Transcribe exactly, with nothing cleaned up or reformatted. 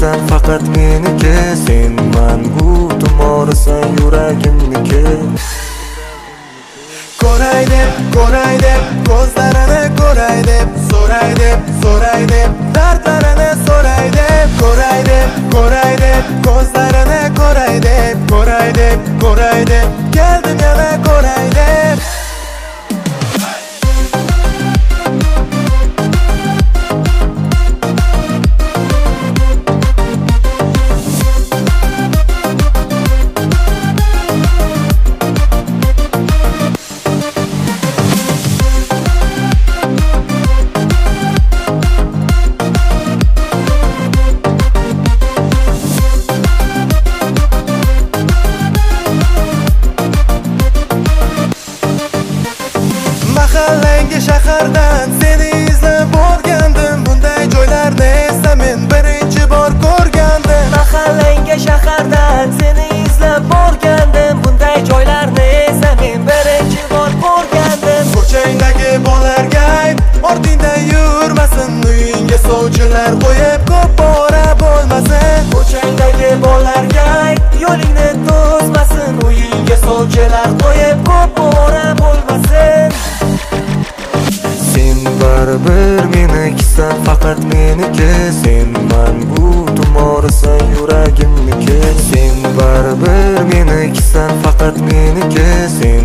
sen faqat meniki, sen mangu tumorisan yuragimniki. Ko'ray deb, ko'ray deb, ko'zlarini ko'ray deb, so'ray deb, so'ray deb, dardlarini so'ray deb, ko'ray deb, ko'ray deb, ko'zlarini ko'ray deb, ko'ray deb, ko'ray deb, keldim yana ko'ray deb. Mahallangi shahardan seni izlab borgandim, bunday joylarni esa men birinchi bor ko'rgandim. Mahallangi shahardan seni izlab borgandim, bunday joylarni esa men birinchi bor ko'rgandim. Ko'changdagi bolalarga ayt, ortingda yurmasin, uyingga sovchilar qo'yib ko'p bora bo'lmasin. Ko'changdagi bolalarga ayt, yo'lingni to'smasin, uyingga sovchilar qo'yib ko'p bora bo'lmasin. Sen baribir menikisan, faqat meniki, sen mangu tumorisan yuragimniki. Sen baribir menikisan, faqat meniki, sen